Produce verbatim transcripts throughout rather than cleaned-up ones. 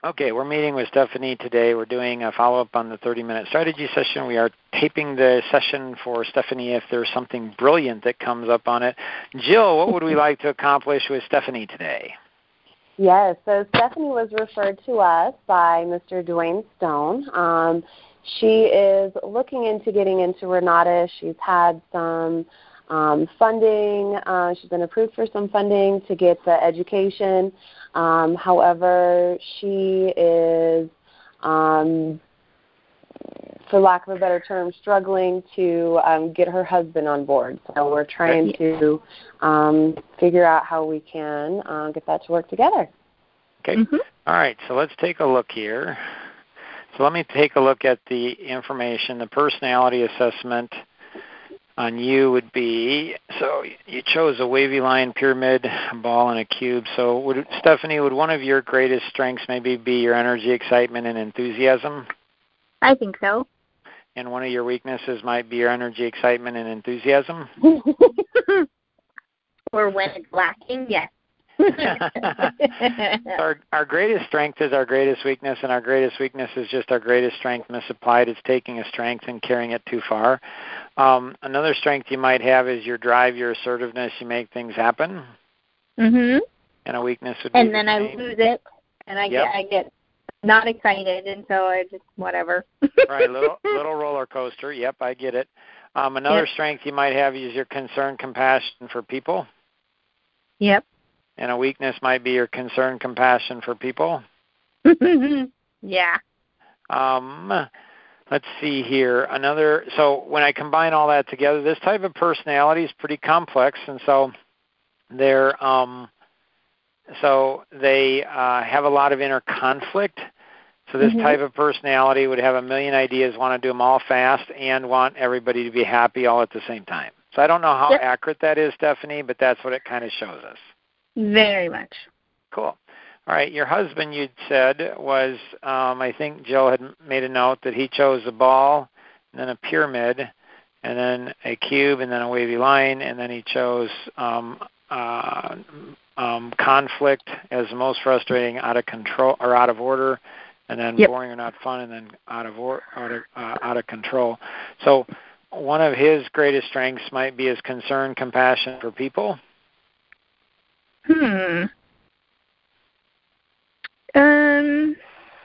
Okay, we're meeting with Stephanie today. We're doing a follow-up on the thirty-minute strategy session. We are taping the session for Stephanie if there's something brilliant that comes up on it. Jill, what would we like to accomplish with Stephanie today? Yes, so Stephanie was referred to us by Mister Dwayne Stone. Um, she is looking into getting into Renata. She's had some um, funding. Uh, she's been approved for some funding to get the education. Um, however, she is, um, for lack of a better term, struggling to um, get her husband on board. So we're trying to um, figure out how we can uh, get that to work together. Okay. Mm-hmm. All right, so let's take a look here. So let me take a look at the information. The personality assessment on you would be, so you chose a wavy line, pyramid, a ball, and a cube. So would, Stephanie, would one of your greatest strengths maybe be your energy, excitement, and enthusiasm? I think so. And one of your weaknesses might be your energy, excitement, and enthusiasm? Or when it's lacking, yes. our, our greatest strength is our greatest weakness, and our greatest weakness is just our greatest strength misapplied. It's taking a strength and carrying it too far. Um, another strength you might have is your drive, your assertiveness. You make things happen. Mhm. And a weakness would and be then the I same. lose it, and I Yep. get I get not excited, and so I just whatever. Right, little little roller coaster. Yep, I get it. Um, another Yep. strength you might have is your concern, compassion for people. Yep. And a weakness might be your concern, compassion for people. Yeah. Um, let's see here. Another. So when I combine all that together, this type of personality is pretty complex, and so they're um, so they uh, have a lot of inner conflict. So this mm-hmm. type of personality would have a million ideas, want to do them all fast, and want everybody to be happy all at the same time. So I don't know how yep. accurate that is, Stephanie, but that's what it kind of shows us. Very much. Cool. All right, your husband, you'd said, was, um, I think Jill had made a note that he chose a ball, and then a pyramid, and then a cube, and then a wavy line, and then he chose um, uh, um, conflict as the most frustrating, out of control, or out of order, and then yep. boring or not fun, and then out of or, out of uh, out of control. So one of his greatest strengths might be his concern, compassion for people. Hmm. Um.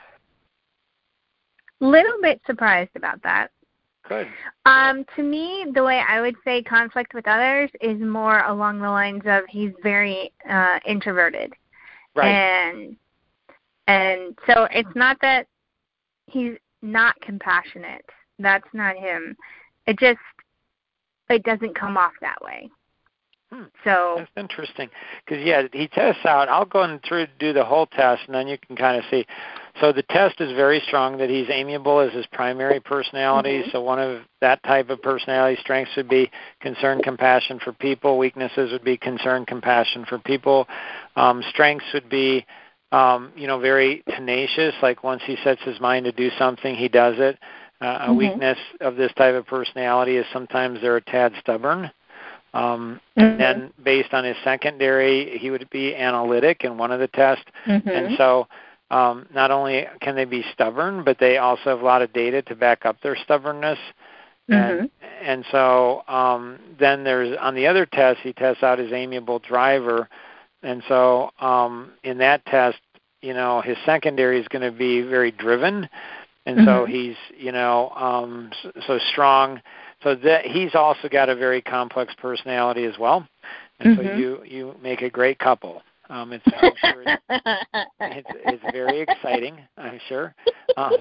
Little bit surprised about that. Good. Um. To me, the way I would say conflict with others is more along the lines of he's very uh, introverted. Right. And and so it's not that he's not compassionate. That's not him. It just it doesn't come off that way. Hmm. So that's interesting because yeah, he tests out. I'll go and through do the whole test, and then you can kind of see. So the test is very strong that he's amiable as his primary personality. Mm-hmm. So one of that type of personality strengths would be concern, compassion for people. Weaknesses would be concern, compassion for people. Um, strengths would be, um, you know, very tenacious. Like once he sets his mind to do something, he does it. Uh, a mm-hmm. weakness of this type of personality is sometimes they're a tad stubborn. Um, mm-hmm. And then based on his secondary, he would be analytic in one of the tests. Mm-hmm. And so um, not only can they be stubborn, but they also have a lot of data to back up their stubbornness. Mm-hmm. And, and so um, then there's, on the other test, he tests out his amiable driver. And so um, in that test, you know, his secondary is going to be very driven. And mm-hmm. so he's, you know, um, so, so strong. So that he's also got a very complex personality as well, and mm-hmm. so you, you make a great couple. Um, it's, I'm sure it's, it's, it's very exciting, I'm sure. Um,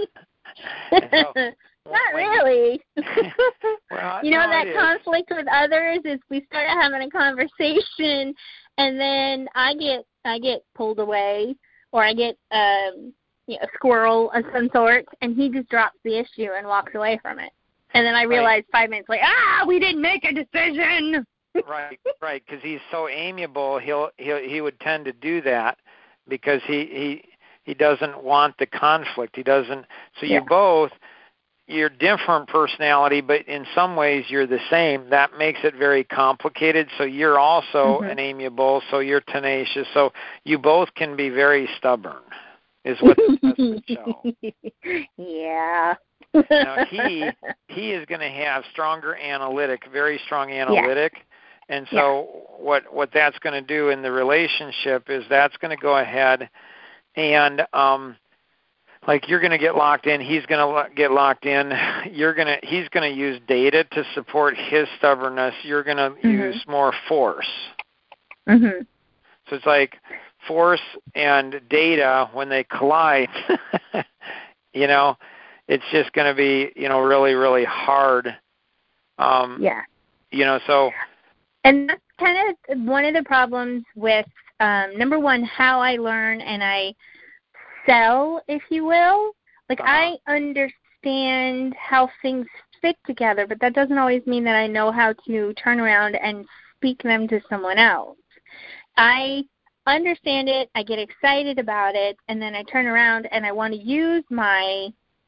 so, Not really. well, you know, no, that conflict with others is we start having a conversation, and then I get I get pulled away, or I get um, you know, a squirrel of some sort, and he just drops the issue and walks away from it. And then I realized right. five minutes later, ah, we didn't make a decision. right, right, because he's so amiable, he'll he he would tend to do that because he he he doesn't want the conflict. He doesn't. So yeah. you both, you're different personality, but in some ways you're the same. That makes it very complicated. So you're also mm-hmm. an amiable. So you're tenacious. So you both can be very stubborn. is what the test would show. Yeah. Now, he he is going to have stronger analytic, very strong analytic. Yeah. And so yeah. what, what that's going to do in the relationship is that's going to go ahead and, um, like, you're going to get locked in, he's going to get locked in, you're going to, he's going to use data to support his stubbornness, you're going to mm-hmm. use more force. Mm-hmm. So it's like force and data, when they collide, you know, it's just going to be, you know, really, really hard. Um, yeah. You know, so. And that's kind of one of the problems with, um, number one, how I learn and I sell, if you will. Like, uh-huh. I understand how things fit together, but that doesn't always mean that I know how to turn around and speak them to someone else. I understand it, I get excited about it, and then I turn around and I want to use my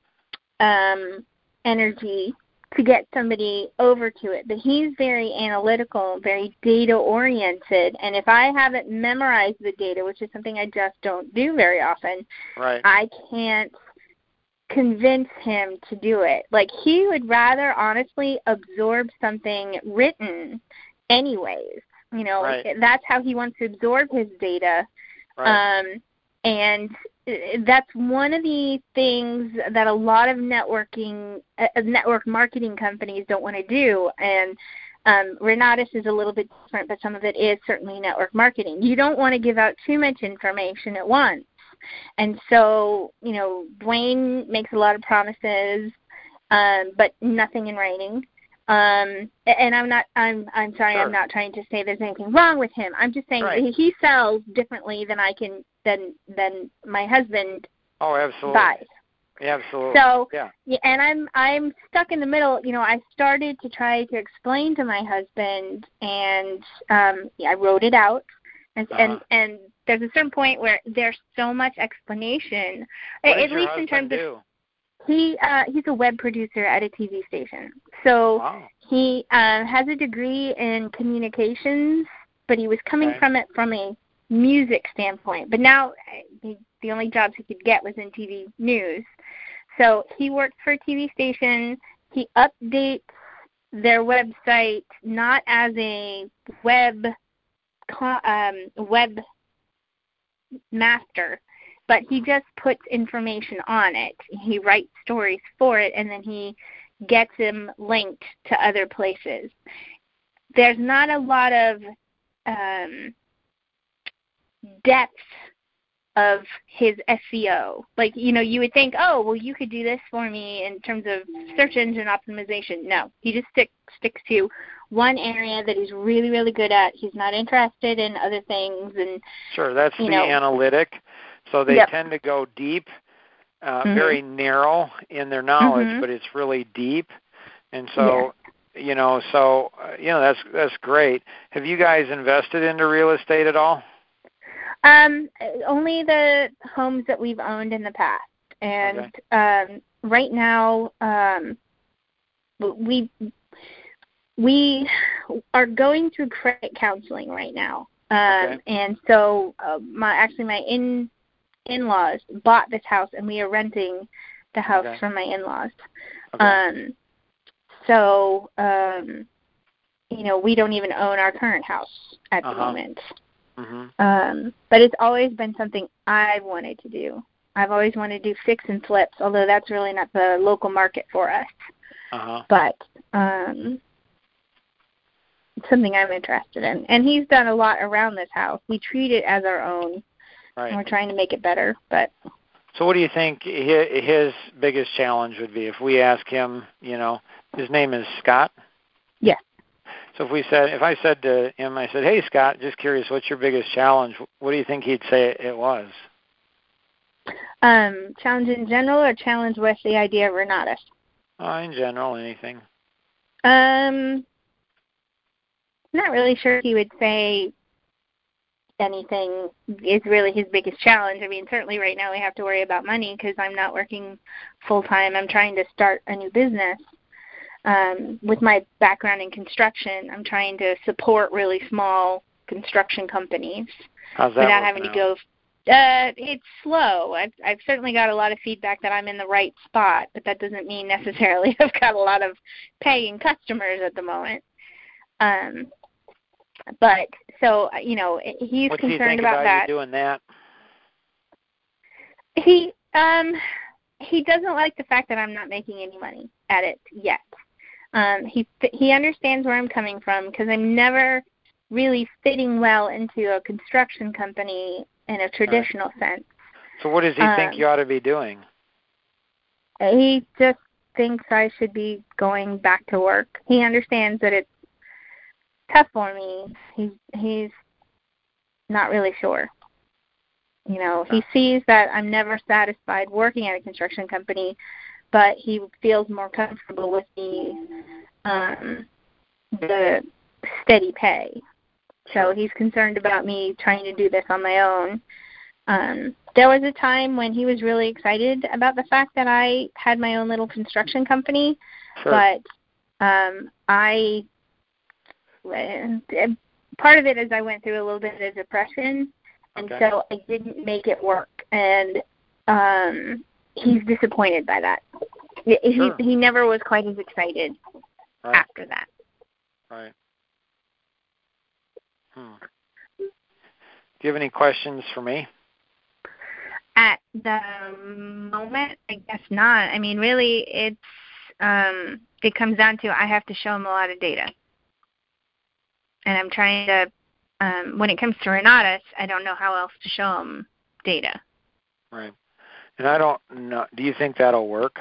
um, energy to get somebody over to it. But he's very analytical, very data-oriented, and if I haven't memorized the data, which is something I just don't do very often, right. I can't convince him to do it. Like, he would rather honestly absorb something written anyways. You know, right. that's how he wants to absorb his data. Right. Um, and that's one of the things that a lot of networking, uh, network marketing companies don't want to do. And um, Renatus is a little bit different, but some of it is certainly network marketing. You don't want to give out too much information at once. And so, you know, Dwayne makes a lot of promises, um, but nothing in writing. Um, and I'm not, I'm, I'm sorry, sure. I'm not trying to say there's anything wrong with him. I'm just saying right. that he sells differently than I can, than, than my husband oh, absolutely. buys. Absolutely. So, yeah. and I'm, I'm stuck in the middle. You know, I started to try to explain to my husband, and um, yeah, I wrote it out. And, uh-huh. and and there's a certain point where there's so much explanation, what at does least in terms do? of he uh, he's a web producer at a T V station. So wow. he uh, has a degree in communications, but he was coming okay. from it from a music standpoint. But now he, the only jobs he could get was in T V news. So he works for a T V station. He updates their website not as a web um, web master, but he just puts information on it. He writes stories for it, and then he gets them linked to other places. There's not a lot of um, depth of his S E O. Like, you know, you would think, oh, well, you could do this for me in terms of search engine optimization. No, he just stick, sticks to one area that he's really, really good at. He's not interested in other things. And sure, that's you the know, analytic. So they yep. tend to go deep, uh, mm-hmm. very narrow in their knowledge, mm-hmm. but it's really deep. And so, yeah. you know, so uh, you know, that's that's great. Have you guys invested into real estate at all? Um, only the homes that we've owned in the past, and okay. um, right now, um, we we are going through credit counseling right now, um, okay. and so uh, my actually my in in-laws bought this house, and we are renting the house okay. from my in-laws. Okay. Um, so um, you know, we don't even own our current house at uh-huh. the moment. Mm-hmm. Um, but it's always been something I've wanted to do. I've always wanted to do fix and flips, although that's really not the local market for us. Uh-huh. But um, it's something I'm interested in. And he's done a lot around this house. We treat it as our own, right. and we're trying to make it better. But so what do you think his biggest challenge would be if we ask him, you know, his name is Scott? Yes. So if we said, if I said to him, I said, hey, Scott, just curious, what's your biggest challenge? What do you think he'd say it was? Um, challenge in general or challenge with the idea of Renatus? Uh, in general, anything. Um, not really sure he would say anything is really his biggest challenge. I mean, certainly right now we have to worry about money because I'm not working full-time. I'm trying to start a new business. Um, with my background in construction, I'm trying to support really small construction companies How's that without having out? to go. Uh, it's slow. I've, I've certainly got a lot of feedback that I'm in the right spot, but that doesn't mean necessarily I've got a lot of paying customers at the moment. Um, but so you know, he's What's concerned he think about, about that. you doing that? He um he doesn't like the fact that I'm not making any money at it yet. Um, he he understands where I'm coming from because I'm never really fitting well into a construction company in a traditional right. sense. So what does he um, think you ought to be doing? He just thinks I should be going back to work. He understands that it's tough for me. He's he's not really sure. You know, he sees that I'm never satisfied working at a construction company, but he feels more comfortable with the um, the steady pay. So he's concerned about me trying to do this on my own. Um, there was a time when he was really excited about the fact that I had my own little construction company, sure. but um, I part of it is I went through a little bit of depression, and okay. so I didn't make it work. And um, he's disappointed by that. Sure. He he never was quite as excited right. after that. Right. Hmm. Do you have any questions for me? At the moment, I guess not. I mean, really, it's um, it comes down to I have to show him a lot of data, and I'm trying to. Um, when it comes to Renatus, I don't know how else to show him data. Right. And I don't know. Do you think that'll work?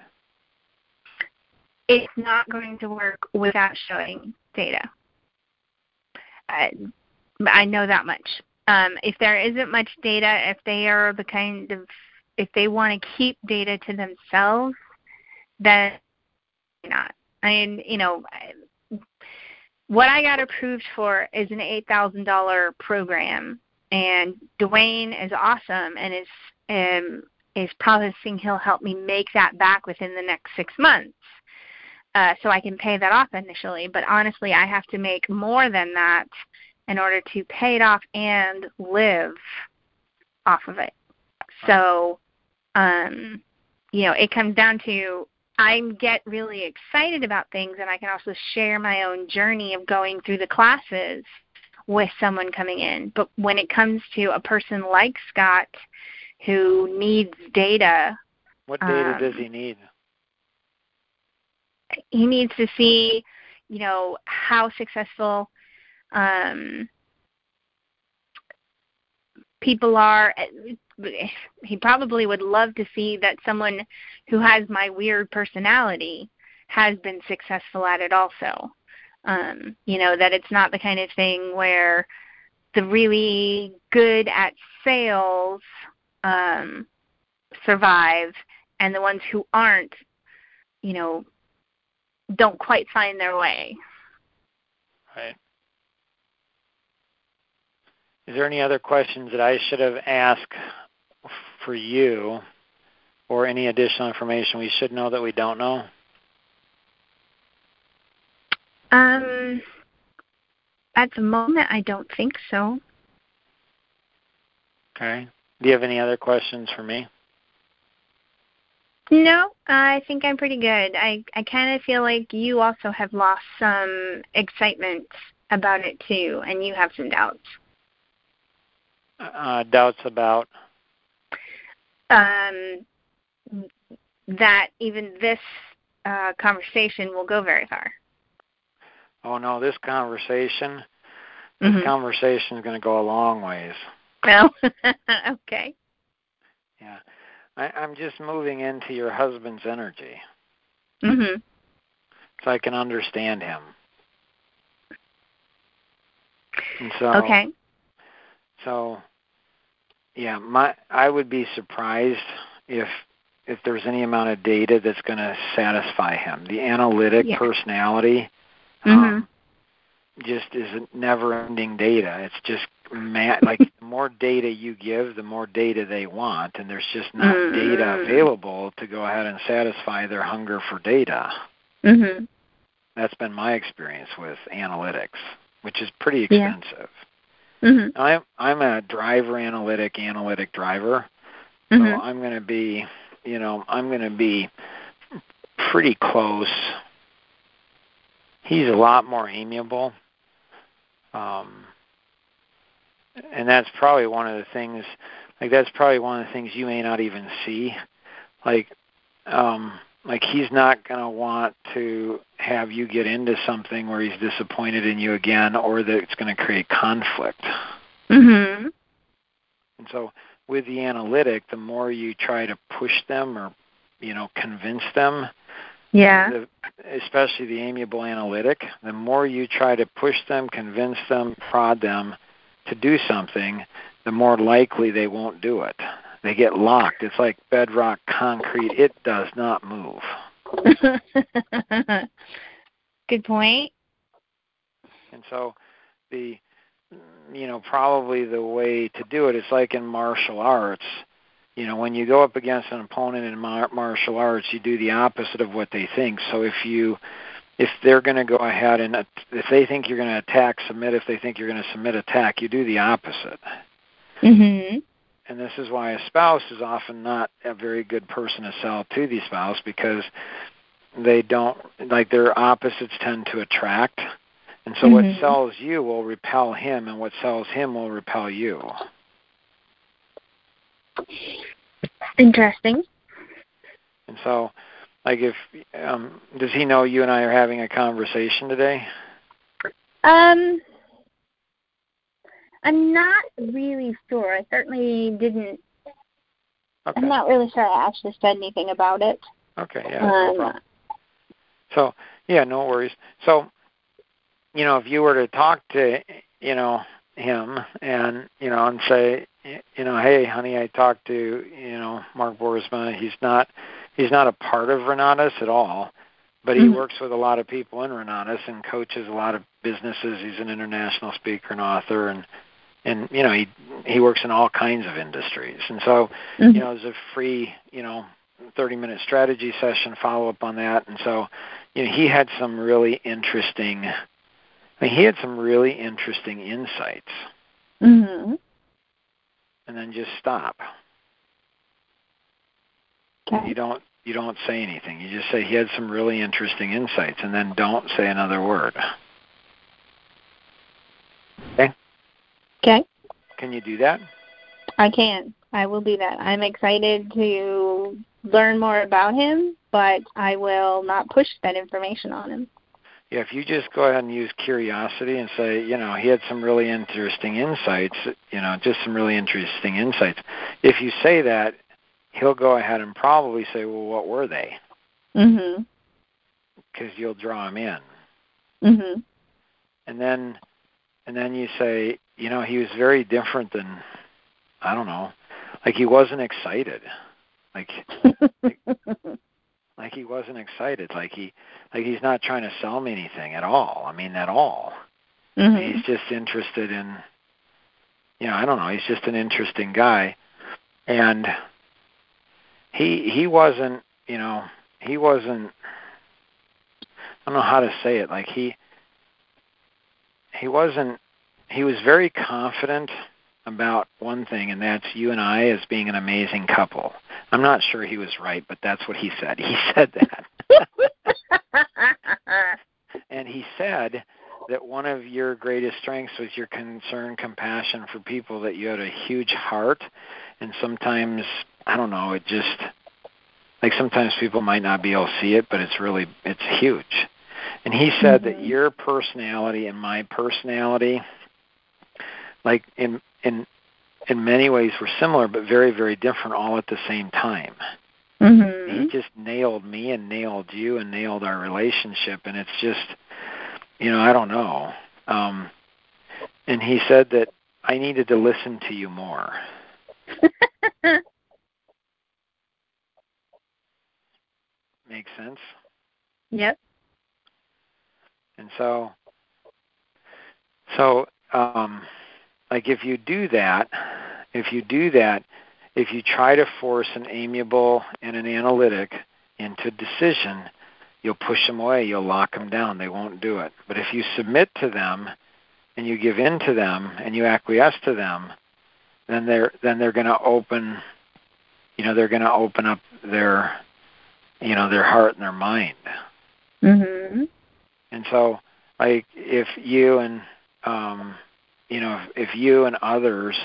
It's not going to work without showing data. I, I know that much. Um, if there isn't much data, if they are the kind of, if they want to keep data to themselves, then not. I mean, you know, what I got approved for is an eight thousand dollars program, and Dwayne is awesome and is um, is promising he'll help me make that back within the next six months. Uh, so I can pay that off initially, but honestly, I have to make more than that in order to pay it off and live off of it. So, um, you know, it comes down to I get really excited about things, and I can also share my own journey of going through the classes with someone coming in. But when it comes to a person like Scott who needs data. What data um, does he need? He needs to see, you know, how successful um, people are. He probably would love to see that someone who has my weird personality has been successful at it also. Um, you know, that it's not the kind of thing where the really good at sales um, survive and the ones who aren't, you know, don't quite find their way. Right. Is there any other questions that I should have asked for you, or any additional information we should know that we don't know? Um, at the moment, I don't think so. Okay. Do you have any other questions for me? No, I think I'm pretty good. I, I kind of feel like you also have lost some excitement about it too, and you have some doubts. Uh, doubts about? Um, that even this uh, conversation will go very far. Oh, no, this conversation, this mm-hmm. conversation is going to go a long ways. Oh, okay. Yeah. I, I'm just moving into your husband's energy. Mm-hmm. So I can understand him. And so, okay. So, yeah, my I would be surprised if if there's any amount of data that's going to satisfy him. The analytic yeah. personality mm-hmm. um, just is never-ending data. It's just mad, like the more data you give, the more data they want, and there's just not mm-hmm. data available to go ahead and satisfy their hunger for data. Mm-hmm. That's been my experience with analytics, which is pretty expensive. Yeah. Mm-hmm. I'm I'm a driver analytic analytic driver, Mm-hmm. so I'm going to be, you know, I'm going to be pretty close. He's a lot more amiable, um, and that's probably one of the things. Like that's probably one of the things you may not even see. Like, um, like he's not going to want to have you get into something where he's disappointed in you again, or that it's going to create conflict. Mm-hmm. And so, with the analytic, the more you try to push them or, you know, convince them. Yeah. The, especially the amiable analytic, the more you try to push them, convince them, prod them to do something, the more likely they won't do it. They get locked. It's like bedrock concrete. It does not move. Good point. And so the, you know, probably the way to do it is like in martial arts. You know, when you go up against an opponent in mar- martial arts, you do the opposite of what they think. So if you, if they're going to go ahead and, uh, if they think you're going to attack, submit, if they think you're going to submit, attack, you do the opposite. Mm-hmm. And this is why a spouse is often not a very good person to sell to the spouse, because they don't, like their opposites tend to attract. And so Mm-hmm. what sells you will repel him, and what sells him will repel you. Interesting. And so, like if, um, does he know you and I are having a conversation today? Um, I'm not really sure. I certainly didn't. Okay. I'm not really sure I actually said anything about it. Okay, yeah, um, no problem. So, yeah, no worries. So, you know, if you were to talk to, you know, him and, you know, and say, you know, hey, honey, I talked to, you know, Mark Boersma. He's not, he's not a part of Renatus at all, but he mm-hmm. works with a lot of people in Renatus and coaches a lot of businesses. He's an international speaker and author, and, and you know, he he works in all kinds of industries. And so, mm-hmm. you know, there's a free, you know, thirty-minute strategy session follow up on that. And so, you know, he had some really interesting. I mean, he had some really interesting insights. Mm-hmm. And then just stop. Okay. You don't you don't say anything. You just say he had some really interesting insights, and then don't say another word. Okay? Okay. Can you do that? I can. I will do that. I'm excited to learn more about him, but I will not push that information on him. Yeah, if you just go ahead and use curiosity and say, you know, he had some really interesting insights, you know, just some really interesting insights. If you say that, he'll go ahead and probably say, well, what were they? Mm-hmm. Because you'll draw him in. Mm-hmm. And then, and then you say, you know, he was very different than, I don't know, like he wasn't excited. Like, like, like he wasn't excited. Like he, like he's not trying to sell me anything at all. I mean, at all. Mm-hmm. He's just interested in, you know, I don't know. He's just an interesting guy, and he he wasn't, you know, he wasn't. I don't know how to say it. Like he he wasn't. He was very confident about one thing, and that's you and I as being an amazing couple. I'm not sure he was right, but that's what he said. He said that. And he said that one of your greatest strengths was your concern, compassion for people, that you had a huge heart, and sometimes, I don't know, it just, like sometimes people might not be able to see it, but it's really, it's huge. And he said mm-hmm. that your personality and my personality, like in in in many ways were similar, but very, very different all at the same time. Mm-hmm. He just nailed me and nailed you and nailed our relationship, and it's just, you know, I don't know. Um, and he said that I needed to listen to you more. Makes sense? Yep. And so, so, um, like if you do that, if you do that, if you try to force an amiable and an analytic into decision, you'll push them away, you'll lock them down, they won't do it. But if you submit to them and you give in to them and you acquiesce to them, then they're then they're going to open, you know, they're going to open up their, you know, their heart and their mind. Mhm. And so, like, if you and um, you know, if, if you and others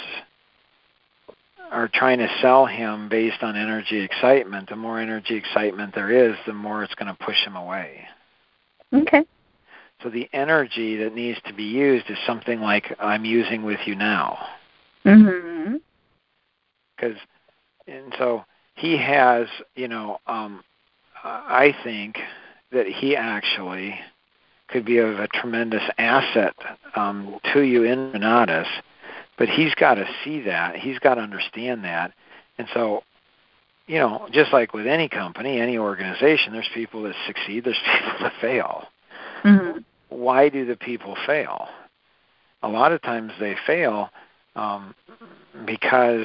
are trying to sell him based on energy excitement, the more energy excitement there is, the more it's going to push him away. Okay. So the energy that needs to be used is something like I'm using with you now. Mhm. Because, and so he has, you know, um, I think that he actually could be of a tremendous asset um, to you in Renatus, but he's got to see that. He's got to understand that. And so, you know, just like with any company, any organization, there's people that succeed, there's people that fail. Mhm. Why do the people fail? A lot of times they fail um, because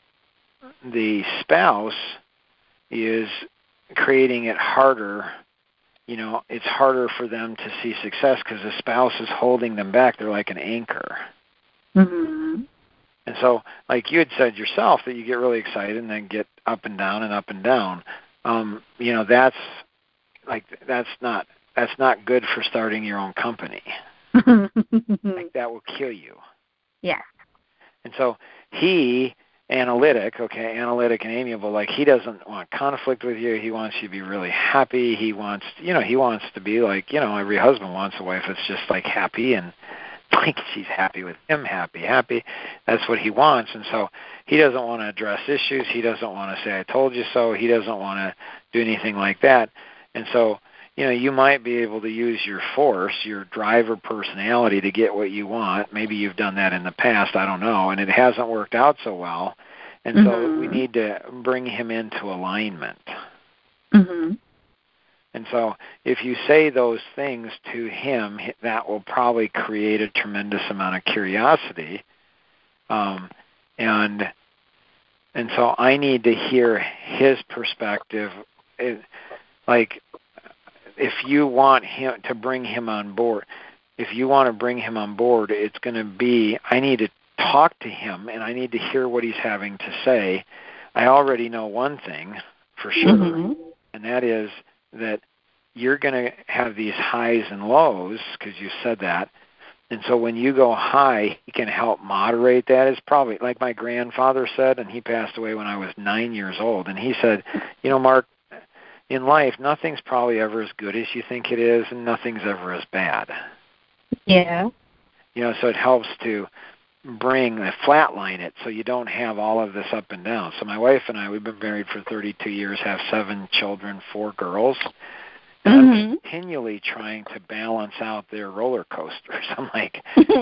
the spouse is creating it harder. You know, it's harder for them to see success because the spouse is holding them back. They're like an anchor. Mhm. And so, like you had said yourself, that you get really excited and then get up and down and up and down. Um, you know, that's like that's not that's not good for starting your own company. Like that will kill you. Yeah. And so he, analytic, okay, analytic and amiable, like he doesn't want conflict with you. He wants you to be really happy. He wants, you know, he wants to be like, you know, every husband wants a wife that's just like happy and like she's happy with him, happy, happy. That's what he wants. And so he doesn't want to address issues. He doesn't want to say, I told you so. He doesn't want to do anything like that. And so, you know, you might be able to use your force, your driver personality to get what you want. Maybe you've done that in the past, I don't know, and it hasn't worked out so well. And mm-hmm. so we need to bring him into alignment. Mm-hmm. And so if you say those things to him, that will probably create a tremendous amount of curiosity. Um, and and so I need to hear his perspective. It, like, if you want him to bring him on board, if you want to bring him on board, it's going to be, I need to talk to him, and I need to hear what he's having to say. I already know one thing for sure, mm-hmm. and that is that you're going to have these highs and lows, because you said that. And so when you go high, he can help moderate that. It's probably like my grandfather said, and he passed away when I was nine years old. And he said, you know, Mark, in life, nothing's probably ever as good as you think it is, and nothing's ever as bad. Yeah. You know, so it helps to bring, uh, flatline it, so you don't have all of this up and down. So my wife and I, we've been married for thirty-two years, have seven children, four girls. And mm-hmm. I'm continually trying to balance out their roller coasters. I'm like,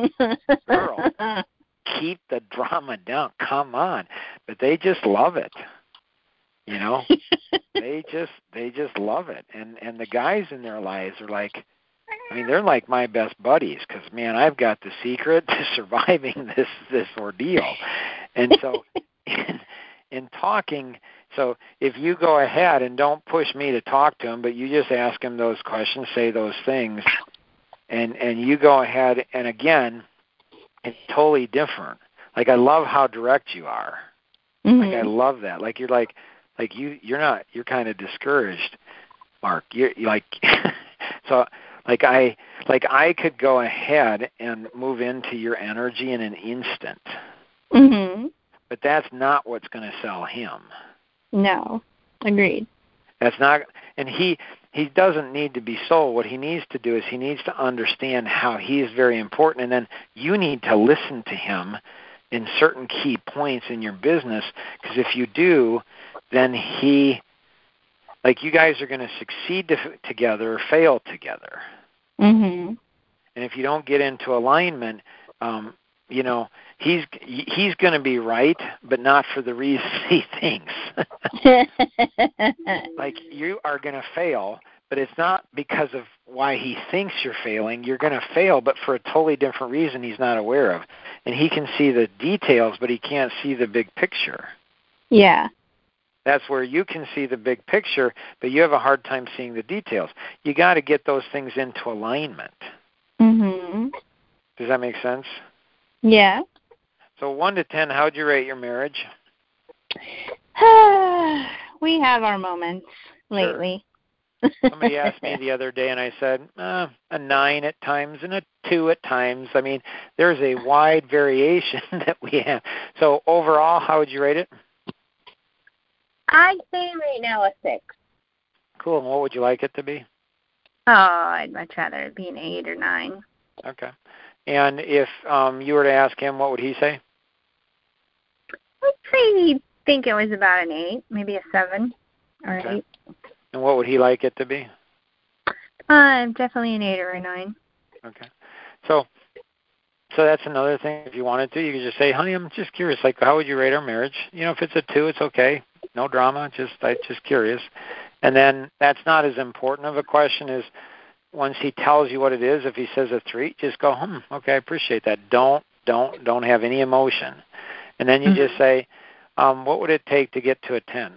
girl, keep the drama down. Come on. But they just love it. You know? they just they just love it. And and the guys in their lives are like, I mean, they're like my best buddies, because, man, I've got the secret to surviving this this ordeal. And so in, in talking, so if you go ahead and don't push me to talk to him, but you just ask him those questions, say those things, and, and you go ahead, and again, it's totally different. Like, I love how direct you are. Mm-hmm. Like, I love that. Like, you're like, like you, you're not, you're kind of discouraged, Mark. You're, you're like, so, like I, like I could go ahead and move into your energy in an instant. Mm-hmm. But that's not what's going to sell him. No. Agreed. That's not, and he he doesn't need to be sold. What he needs to do is he needs to understand how he is very important, and then you need to listen to him in certain key points in your business, because if you do, then he, like, you guys are going to succeed to, together or fail together. Mm-hmm. And if you don't get into alignment, um, you know, he's he's going to be right, but not for the reasons he thinks. Like, you are going to fail, but it's not because of why he thinks you're failing. You're going to fail, but for a totally different reason he's not aware of. And he can see the details, but he can't see the big picture. Yeah. That's where you can see the big picture, but you have a hard time seeing the details. You got to get those things into alignment. Mm-hmm. Does that make sense? Yeah. So one to ten, how'd you rate your marriage? We have our moments lately. Sure. Somebody asked me the other day, and I said uh, a nine at times and a two at times. I mean, there's a wide variation that we have. So overall, how would you rate it? I'd say right now a six. Cool. And what would you like it to be? Oh, I'd much rather it be an eight or nine. Okay. And if um, you were to ask him, what would he say? I'd say he'd think it was about an eight, maybe a seven or Okay. eight. And what would he like it to be? Uh, definitely an eight or a nine. Okay. So so that's another thing. If you wanted to, you could just say, honey, I'm just curious, like, how would you rate our marriage? You know, if it's a two, it's okay. No drama. Just I'm just curious. And then that's not as important of a question as once he tells you what it is. If he says a three, just go, hmm, okay, I appreciate that. Don't, don't, don't have any emotion. And then you mm-hmm. just say, um, what would it take to get to a ten?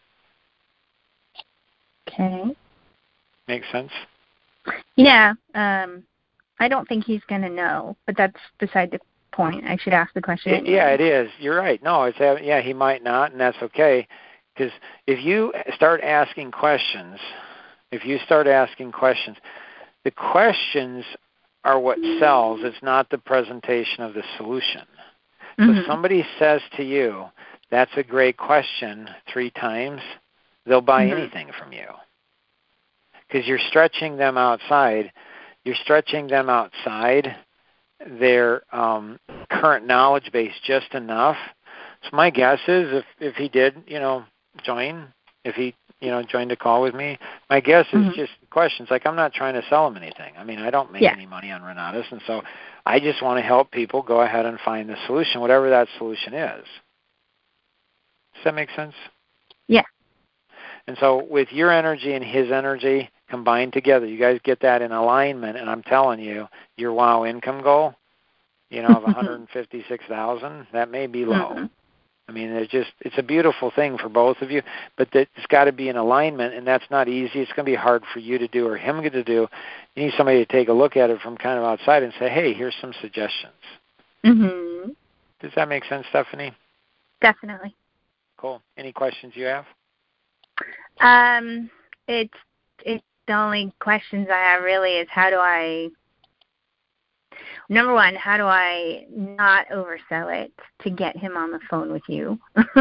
Okay. Makes sense? Yeah. Um, I don't think he's going to know, but that's beside the point. I should ask the question. It, anyway. Yeah, it is. You're right. No, it's yeah, he might not, and that's okay. Because if you start asking questions, if you start asking questions, the questions are what sells. It's not the presentation of the solution. So mm-hmm. if somebody says to you, that's a great question, three times, they'll buy mm-hmm. anything from you. Because you're stretching them outside. You're stretching them outside their um, current knowledge base just enough. So my guess is if, if he did, you know, join, if he, you know, joined a call with me, my guess is mm-hmm. just questions. Like, I'm not trying to sell him anything. I mean, I don't make yeah. any money on Renatus, and so I just want to help people go ahead and find the solution, whatever that solution is. Does that make sense? Yeah. And so with your energy and his energy combined together, you guys get that in alignment, and I'm telling you, your WOW income goal, you know, of one hundred fifty-six thousand dollars, that may be low. Mm-hmm. I mean, it's just, it's a beautiful thing for both of you, but it's got to be in alignment, and that's not easy. It's going to be hard for you to do or him to do. You need somebody to take a look at it from kind of outside and say, hey, here's some suggestions. Mm-hmm. Does that make sense, Stephanie? Definitely. Cool. Any questions you have? Um, it's, it's the only questions I have really is how do I, number one, how do I not oversell it to get him on the phone with you?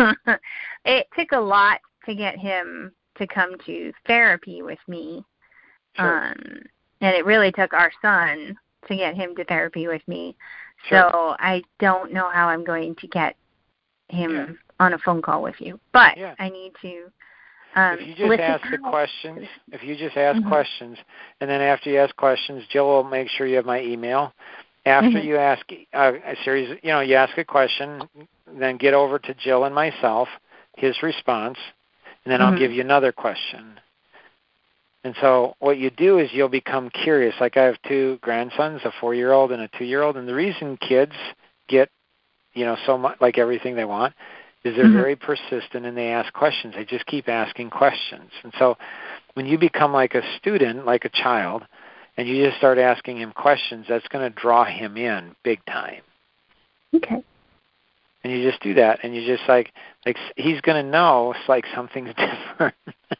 It took a lot to get him to come to therapy with me. Sure. Um, and it really took our son to get him to therapy with me. Sure. So I don't know how I'm going to get him yeah. on a phone call with you. But yeah. I need to um, If you just ask the questions, if you just ask mm-hmm. questions, and then after you ask questions, Jill will make sure you have my email. After mm-hmm. you ask uh, a series, you know, you ask a question, then get over to Jill and myself, his response, and then mm-hmm. I'll give you another question. And so what you do is you'll become curious. Like I have two grandsons, a four-year-old and a two-year-old, and the reason kids get, you know, so much like everything they want is they're mm-hmm. very persistent and they ask questions. They just keep asking questions. And so when you become like a student, like a child, and you just start asking him questions, that's going to draw him in big time. Okay. And you just do that, and you just like, like he's going to know it's like something's different.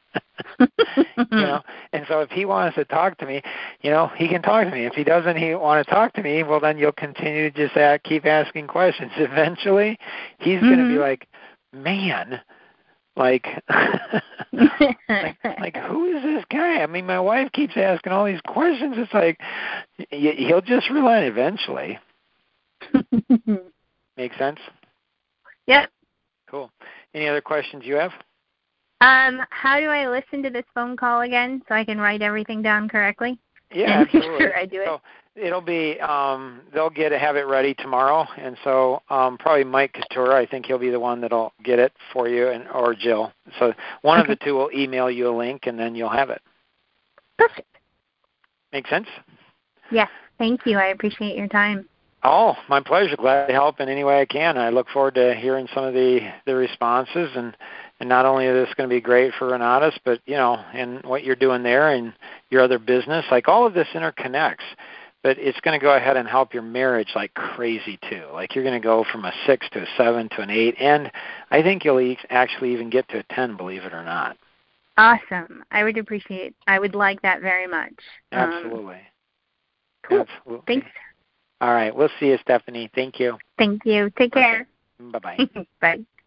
You know, and so if he wants to talk to me, you know, he can talk to me. If he doesn't, he want to talk to me. Well, then you'll continue to just ask, keep asking questions. Eventually, he's mm-hmm. going to be like, man, like, like, like, who is this guy? I mean, my wife keeps asking all these questions. It's like he'll just relent eventually. Make sense? Yep. Cool. Any other questions you have? Um, how do I listen to this phone call again so I can write everything down correctly? Yeah, and absolutely. Make sure I do it. So it'll be um, they'll get it, have it ready tomorrow, and so um, probably Mike Couture. I think he'll be the one that'll get it for you, and or Jill. So one okay. of the two will email you a link, and then you'll have it. Perfect. Make sense? Yes. Thank you. I appreciate your time. Oh, my pleasure. Glad to help in any way I can. I look forward to hearing some of the, the responses, and, and not only is this going to be great for Renatus, but, you know, and what you're doing there and your other business, like all of this interconnects. but it's going to go ahead and help your marriage like crazy too. Like you're going to go from a six to a seven to an eight, and I think you'll e- actually even get to a ten, believe it or not. Awesome. I would appreciate, I would like that very much. Absolutely. Um, cool. Absolutely. Thanks. All right. We'll see you, Stephanie. Thank you. Thank you. Take care. Okay. Bye-bye. Bye.